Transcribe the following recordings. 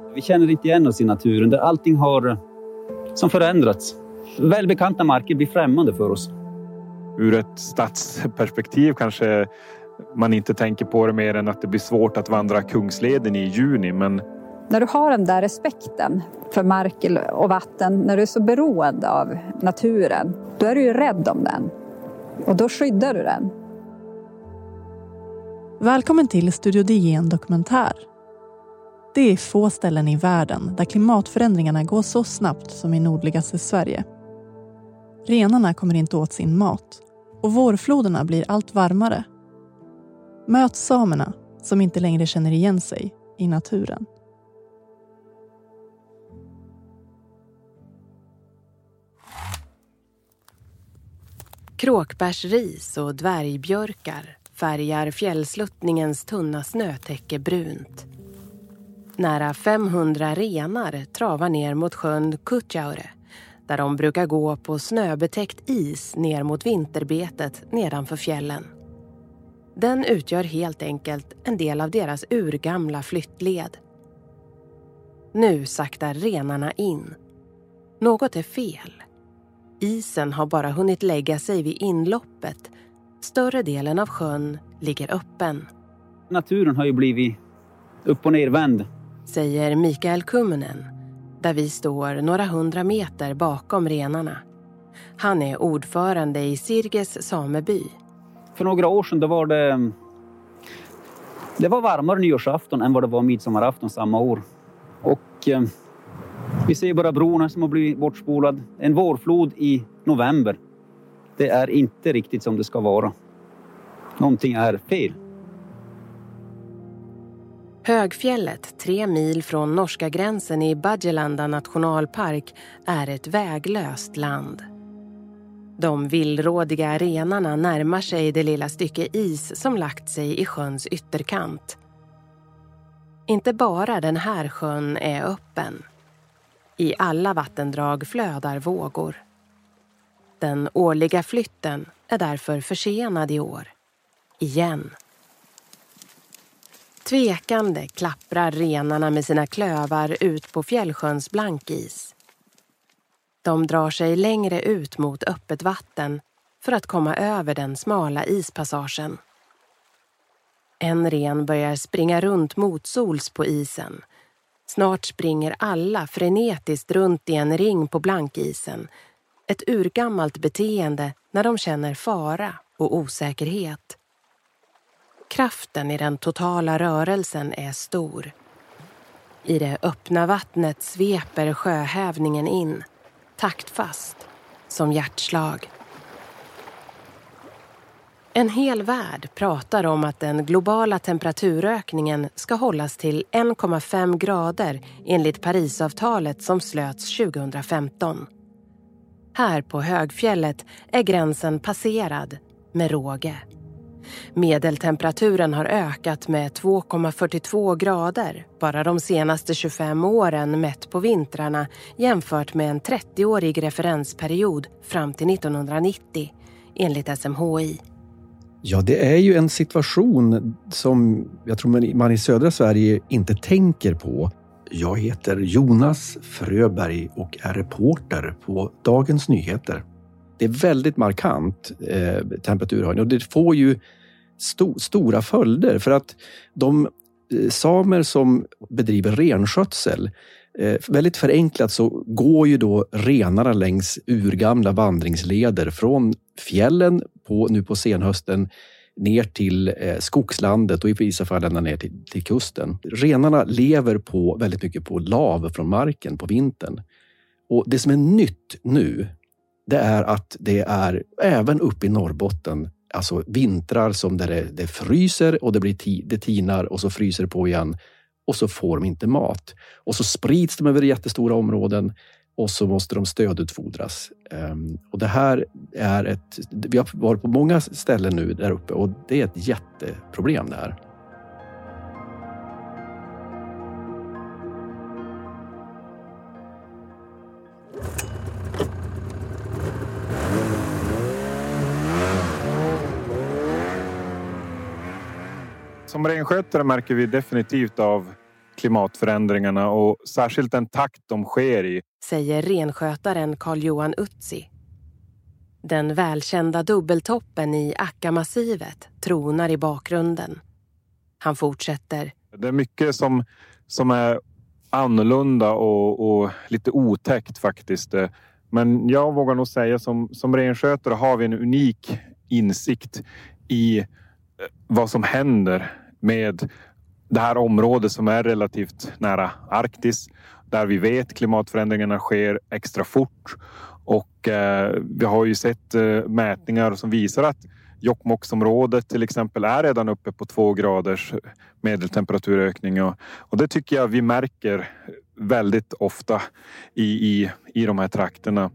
Vi känner inte igen oss i naturen där allting har som förändrats. Välbekanta marker blir främmande för oss. Ur ett stadsperspektiv kanske man inte tänker på det mer än att det blir svårt att vandra Kungsleden i juni. Men när du har den där respekten för mark och vatten, när du är så beroende av naturen, då är du ju rädd om den. Och då skyddar du den. Välkommen till Studio DN Dokumentär. Det är få ställen i världen där klimatförändringarna går så snabbt som i nordligaste Sverige. Renarna kommer inte åt sin mat och vårfloderna blir allt varmare. Möt samerna som inte längre känner igen sig i naturen. Kråkbärsris och dvärgbjörkar färgar fjällsluttningens tunna snötäcke brunt. Nära 500 renar travar ner mot sjön Kutjaure, där de brukar gå på snöbetäckt is ner mot vinterbetet nedanför fjällen. Den utgör helt enkelt en del av deras urgamla flyttled. Nu saktar renarna in. Något är fel. Isen har bara hunnit lägga sig vid inloppet. Större delen av sjön ligger öppen. Naturen har ju blivit upp- och nervänd, säger Mikael Kummunen, där vi står några 100 meter bakom renarna. Han är ordförande i Sirges sameby. För några år sedan då var det var varmare nyårsafton än vad det var midsommarafton samma år. Och vi ser bara broarna som har blivit bortspolad. En vårflod i november. Det är inte riktigt som det ska vara. Någonting är fel. Högfjället, 3 mil från norska gränsen i Badjelanda nationalpark, är ett väglöst land. De villrådiga renarna närmar sig det lilla stycke is som lagt sig i sjöns ytterkant. Inte bara den här sjön är öppen. I alla vattendrag flödar vågor. Den årliga flytten är därför försenad i år. Igen. Tvekande klapprar renarna med sina klövar ut på fjällsjöns blankis. De drar sig längre ut mot öppet vatten för att komma över den smala ispassagen. En ren börjar springa runt motsols på isen. Snart springer alla frenetiskt runt i en ring på blankisen. Ett urgammalt beteende när de känner fara och osäkerhet. Kraften i den totala rörelsen är stor. I det öppna vattnet sveper sjöhävningen in, taktfast, som hjärtslag. En hel värld pratar om att den globala temperaturökningen ska hållas till 1,5 grader enligt Parisavtalet som slöts 2015. Här på högfjället är gränsen passerad med råge. Medeltemperaturen har ökat med 2,42 grader bara de senaste 25 åren mätt på vintrarna jämfört med en 30-årig referensperiod fram till 1990 enligt SMHI. Ja, det är ju en situation som jag tror man i södra Sverige inte tänker på. Jag heter Jonas Fröberg och är reporter på Dagens Nyheter. Det är väldigt markant temperaturhöjning och det får ju stora följder för att de samer som bedriver renskötsel, väldigt förenklat så går ju då renarna längs urgamla vandringsleder från fjällen nu på senhösten ner till skogslandet och i vissa fall ända ner till kusten. Renarna lever väldigt mycket på lav från marken på vintern. Och det som är nytt nu, det är att det är även uppe i Norrbotten, alltså vintrar som där det fryser och det tinar och så fryser det på igen och så får de inte mat. Och så sprids de över jättestora områden och så måste de stödutfodras. Och det här är vi har varit på många ställen nu där uppe och det är ett jätteproblem det här. Som renskötare märker vi definitivt av klimatförändringarna och särskilt den takt de sker i. Säger renskötaren Carl-Johan Utsi. Den välkända dubbeltoppen i Akka-massivet tronar i bakgrunden. Han fortsätter. Det är mycket som är annorlunda och lite otäckt faktiskt. Men jag vågar nog säga som renskötare har vi en unik insikt i vad som händer med det här området som är relativt nära Arktis. Där vi vet klimatförändringarna sker extra fort. Och vi har ju sett mätningar som visar att Jokkmokksområdet till exempel är redan uppe på 2 graders medeltemperaturökning. Och det tycker jag vi märker väldigt ofta i de här trakterna.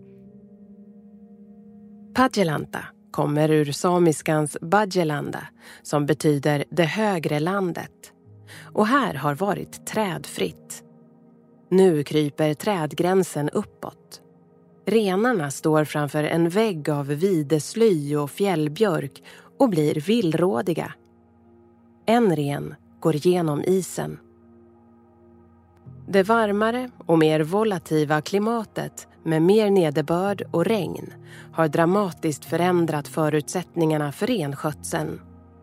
Padjelanta kommer ur samiskans Badjelanda som betyder det högre landet. Och här har varit trädfritt. Nu kryper trädgränsen uppåt. Renarna står framför en vägg av videsly och fjällbjörk och blir villrådiga. En ren går genom isen. Det varmare och mer volativa klimatet med mer nederbörd och regn har dramatiskt förändrat förutsättningarna för renskötseln.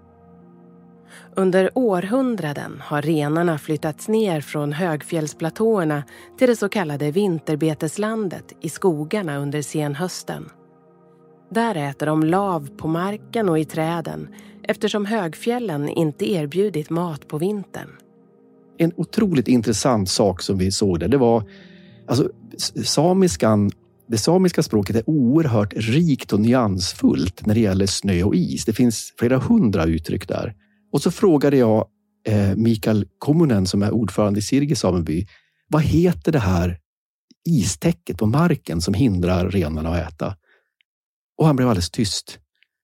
Under århundraden har renarna flyttats ner från högfjällsplatåerna till det så kallade vinterbeteslandet i skogarna under senhösten. Där äter de lav på marken och i träden eftersom högfjällen inte erbjudit mat på vintern. En otroligt intressant sak som vi såg där, det var alltså det samiska språket är oerhört rikt och nyansfullt när det gäller snö och is. Det finns flera 100 uttryck där. Och så frågade jag Mikael Kommunen som är ordförande i Sirge sameby, vad heter det här istäcket på marken som hindrar renarna att äta? Och han blev alldeles tyst.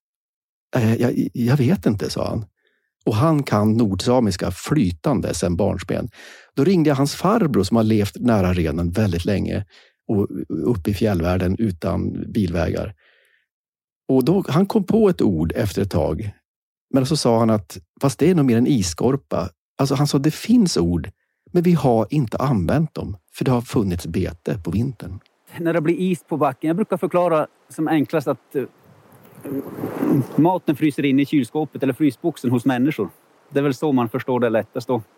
Jag vet inte, sa han. Och han kan nordsamiska flytande sedan barnsben. Då ringde jag hans farbror som har levt nära renen väldigt länge och uppe i fjällvärlden utan bilvägar. Och då, han kom på ett ord efter ett tag. Men så sa han att fast det är nog mer en isskorpa. Alltså han sa det finns ord men vi har inte använt dem för det har funnits bete på vintern. När det blir is på backen, jag brukar förklara som enklast att maten fryser in i kylskåpet eller frysboxen hos människor. Det är väl så man förstår det lättast då.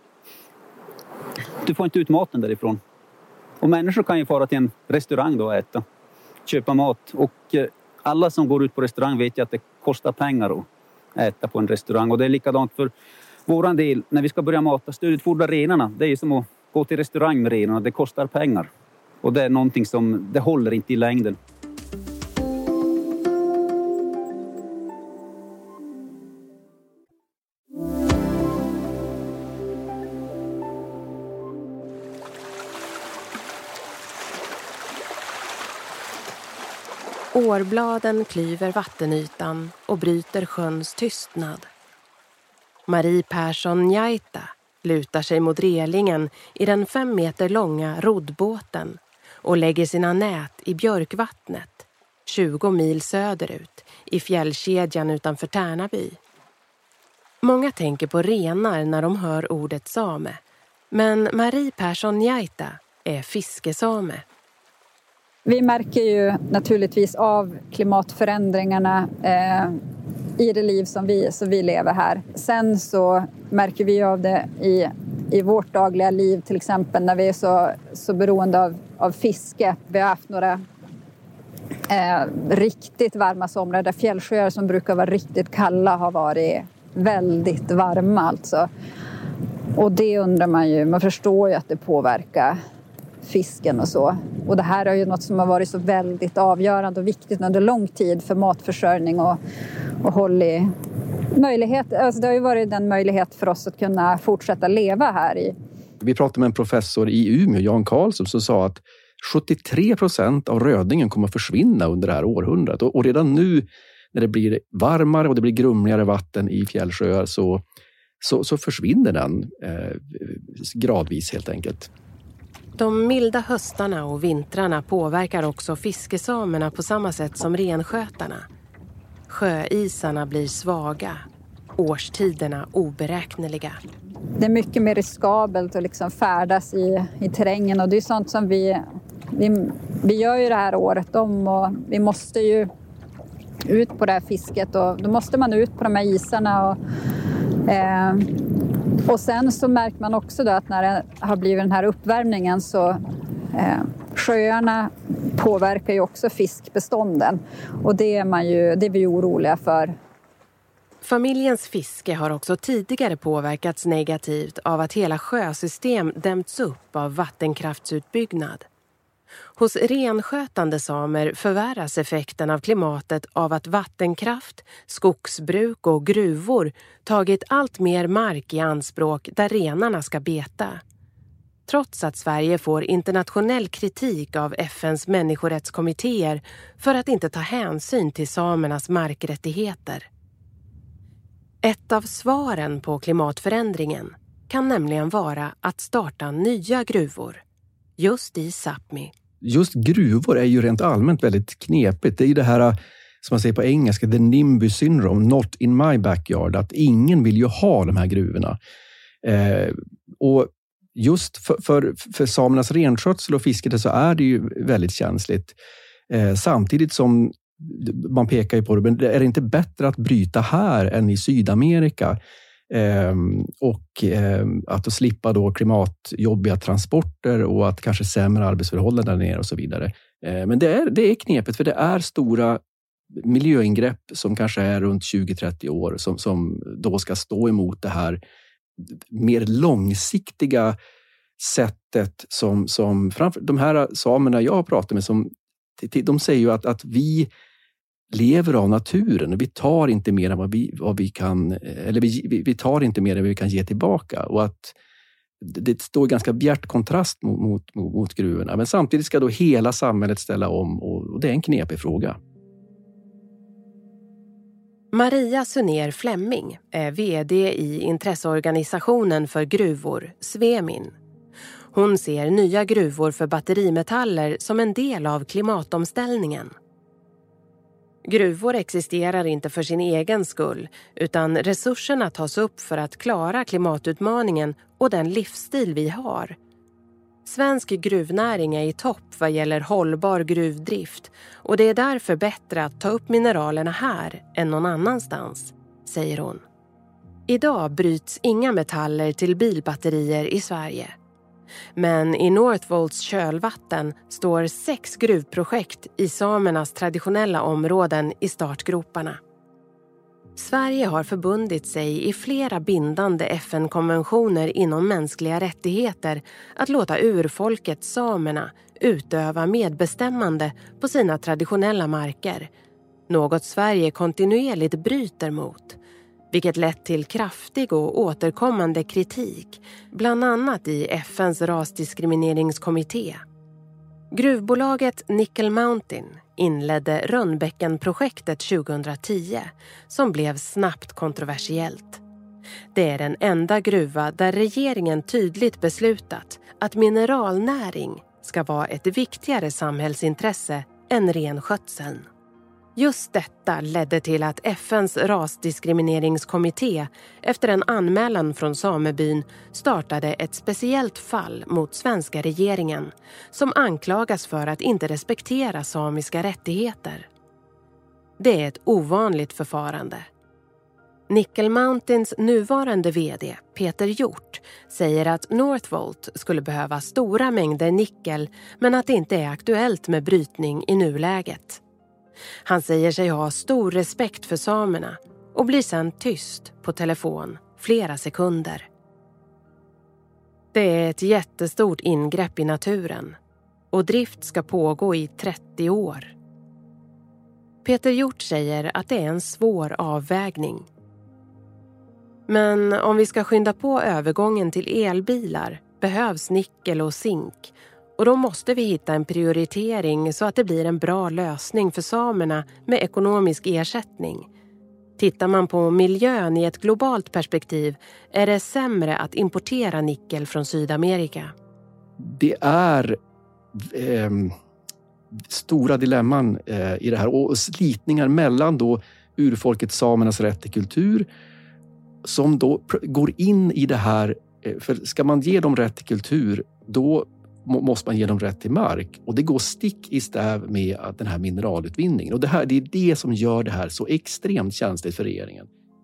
Du får inte ut maten därifrån. Och människor kan ju fara till en restaurang då och äta. Köpa mat. Och alla som går ut på restaurang vet ju att det kostar pengar att äta på en restaurang. Och det är likadant för våran del. När vi ska börja mata stödutfodra renarna. Det är ju som att gå till restaurang med renarna. Det kostar pengar. Och det är någonting som det håller inte i längden. Årbladen klyver vattenytan och bryter sjöns tystnad. Marie Persson Njaita lutar sig mot relingen i den 5 meter långa roddbåten och lägger sina nät i Björkvattnet, 20 mil söderut, i fjällkedjan utanför Tärnaby. Många tänker på renar när de hör ordet same, men Marie Persson Njaita är fiskesame. Vi märker ju naturligtvis av klimatförändringarna i det liv som vi lever här. Sen så märker vi av det i vårt dagliga liv, till exempel när vi är så beroende av fiske. Vi har haft några riktigt varma somrar där fjällsjöar som brukar vara riktigt kalla har varit väldigt varma alltså. Och det undrar man förstår ju att det påverkar fisken och så. Och det här är ju något som har varit så väldigt avgörande och viktigt under lång tid för matförsörjning och håll i möjlighet. Alltså det har ju varit den möjlighet för oss att kunna fortsätta leva här i. Vi pratade med en professor i Umeå, Jan Karlsson, som sa att 73% av rödingen kommer att försvinna under det här århundradet. Och redan nu när det blir varmare och det blir grumligare vatten i fjällsjöar så försvinner den gradvis helt enkelt. De milda höstarna och vintrarna påverkar också fiskesamerna på samma sätt som renskötarna. Sjöisarna blir svaga, årstiderna oberäkneliga. det är mycket mer riskabelt att liksom färdas i terrängen. Och det är sånt som vi gör ju det här året om, och vi måste ju ut på det här fisket, och då måste man ut på de här isarna. Och sen så märker man också då att när det har blivit den här uppvärmningen så sjöarna påverkar ju också fiskbestånden, och det är vi oroliga för. Familjens fiske har också tidigare påverkats negativt av att hela sjösystem dämts upp av vattenkraftsutbyggnad. Hos renskötande samer förvärras effekten av klimatet av att vattenkraft, skogsbruk och gruvor tagit allt mer mark i anspråk där renarna ska beta. Trots att Sverige får internationell kritik av FNs människorättskommittéer för att inte ta hänsyn till samernas markrättigheter. Ett av svaren på klimatförändringen kan nämligen vara att starta nya gruvor, just i Sápmi. Just gruvor är ju rent allmänt väldigt knepigt. Det är ju det här som man säger på engelska, the NIMBY syndrome, not in my backyard. Att ingen vill ju ha de här gruvorna. Och just för samernas renskötsel och fiskete så är det ju väldigt känsligt. Samtidigt som man pekar ju på det, men är det inte bättre att bryta här än i Sydamerika? Och att slippa då klimatjobbiga transporter och att kanske sämre arbetsförhållanden där nere och så vidare. Men det är knepigt, för det är stora miljöingrepp som kanske är runt 20-30 år som då ska stå emot det här mer långsiktiga sättet som framför de här samerna jag har pratat med, de säger ju att vi lever av naturen. Vi tar inte mer än vad vi kan, eller vi tar inte mer än vad vi kan ge tillbaka, och att det står i ganska bjärt kontrast mot gruvorna. Men samtidigt ska då hela samhället ställa om, och det är en knepig fråga. Maria Sunér Flemming är vd i intresseorganisationen för gruvor, Svemin. Hon ser nya gruvor för batterimetaller som en del av klimatomställningen. Gruvor existerar inte för sin egen skull, utan resurserna tas upp för att klara klimatutmaningen och den livsstil vi har. Svensk gruvnäring är i topp vad gäller hållbar gruvdrift, och det är därför bättre att ta upp mineralerna här än någon annanstans, säger hon. Idag bryts inga metaller till bilbatterier i Sverige. Men i Northvolts kölvatten står 6 gruvprojekt i samernas traditionella områden i startgroparna. Sverige har förbundit sig i flera bindande FN-konventioner inom mänskliga rättigheter att låta urfolket samerna utöva medbestämmande på sina traditionella marker. Något Sverige kontinuerligt bryter mot, vilket lett till kraftig och återkommande kritik, bland annat i FNs rasdiskrimineringskommitté. Gruvbolaget Nickel Mountain inledde Rönnbäckenprojektet 2010, som blev snabbt kontroversiellt. Det är den enda gruva där regeringen tydligt beslutat att mineralnäring ska vara ett viktigare samhällsintresse än renskötseln. Just detta ledde till att FNs rasdiskrimineringskommitté efter en anmälan från samebyn startade ett speciellt fall mot svenska regeringen som anklagas för att inte respektera samiska rättigheter. Det är ett ovanligt förfarande. Nickel Mountains nuvarande vd Peter Hjort säger att Northvolt skulle behöva stora mängder nickel, men att det inte är aktuellt med brytning i nuläget. Han säger sig ha stor respekt för samerna och blir sedan tyst på telefon flera sekunder. Det är ett jättestort ingrepp i naturen och drift ska pågå i 30 år. Peter Hjort säger att det är en svår avvägning. Men om vi ska skynda på övergången till elbilar behövs nickel och zink. Och då måste vi hitta en prioritering så att det blir en bra lösning för samerna med ekonomisk ersättning. Tittar man på miljön i ett globalt perspektiv är det sämre att importera nickel från Sydamerika. Det är stora dilemman i det här, och slitningar mellan då urfolket samernas rätt till kultur som då går in i det här. För ska man ge dem rätt till kultur, då måste man ge dem rätt till mark. Och det går stick i stäv med den här mineralutvinningen. Och det är det som gör det här så extremt känsligt för regeringen.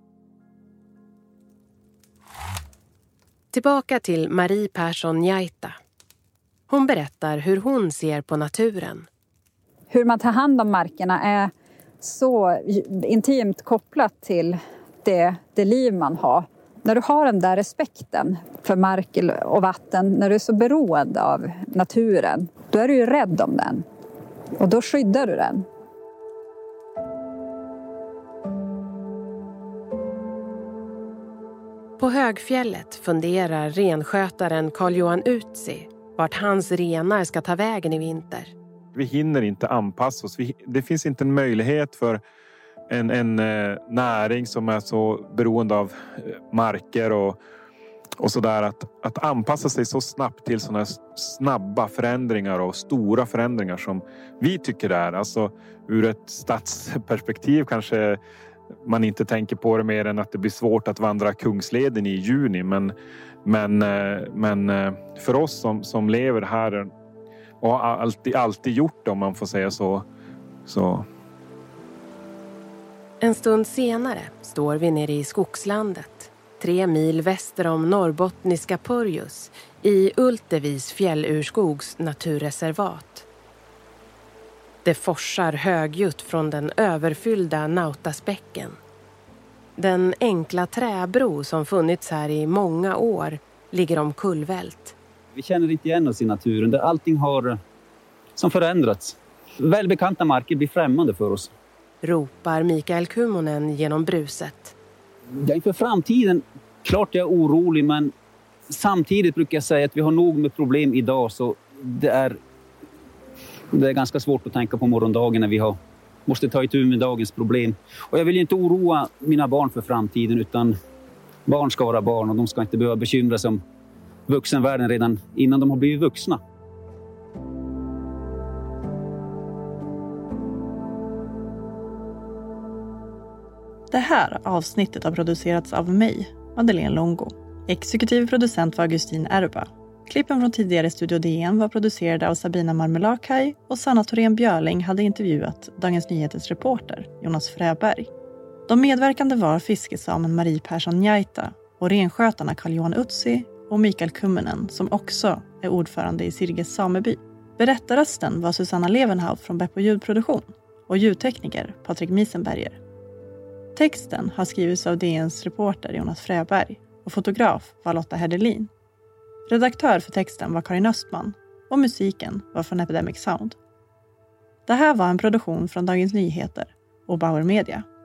Tillbaka till Marie Persson Njaita. Hon berättar hur hon ser på naturen. Hur man tar hand om markerna är så intimt kopplat till det liv man har. När du har den där respekten för mark och vatten, när du är så beroende av naturen, då är du ju rädd om den. Och då skyddar du den. På högfjället funderar renskötaren Carl-Johan Utsi vart hans renar ska ta vägen i vinter. Vi hinner inte anpassa oss. Det finns inte en möjlighet för en näring som är så beroende av marker och sådär att anpassa sig så snabbt till sådana snabba förändringar och stora förändringar som vi tycker det är. Alltså ur ett stadsperspektiv kanske man inte tänker på det mer än att det blir svårt att vandra Kungsleden i juni. Men för oss som lever här och har alltid gjort det, om man får säga så. En stund senare står vi nere i skogslandet, 3 mil väster om norrbottniska Purjus i Ultevis fjällurskogs naturreservat. Det forsar högljutt från den överfyllda Nautasbäcken. Den enkla träbro som funnits här i många år ligger omkullvält. Vi känner inte igen oss i naturen där allting har som förändrats. Välbekanta marker blir främmande för oss. Ropar Mikael Kummonen genom bruset. Ja, inför framtiden, klart jag är orolig, men samtidigt brukar jag säga att vi har nog med problem idag, så det är ganska svårt att tänka på morgondagen när vi måste ta itu med dagens problem. Och jag vill inte oroa mina barn för framtiden, utan barn ska vara barn och de ska inte behöva bekymra sig om vuxenvärlden redan innan de har blivit vuxna. Det här avsnittet har producerats av mig, Madeleine Longo. Exekutiv producent var Augustin Erba. Klippen från tidigare Studio DN var producerade av Sabina Marmelakai och Sanna Thorén Björling hade intervjuat Dagens Nyheters reporter Jonas Fröberg. De medverkande var fiskesamen Marie Persson Njaita och renskötarna Carl-Johan Utsi och Mikael Kummonen, som också är ordförande i Sirges sameby. Berättarrösten var Susanna Levenhaut från Beppo ljudproduktion och ljudtekniker Patrik Miesenberger. Texten har skrivits av DNs reporter Jonas Fröberg och fotograf var Lotta Hedelin. Redaktör för texten var Karin Östman och musiken var från Epidemic Sound. Det här var en produktion från Dagens Nyheter och Bauer Media.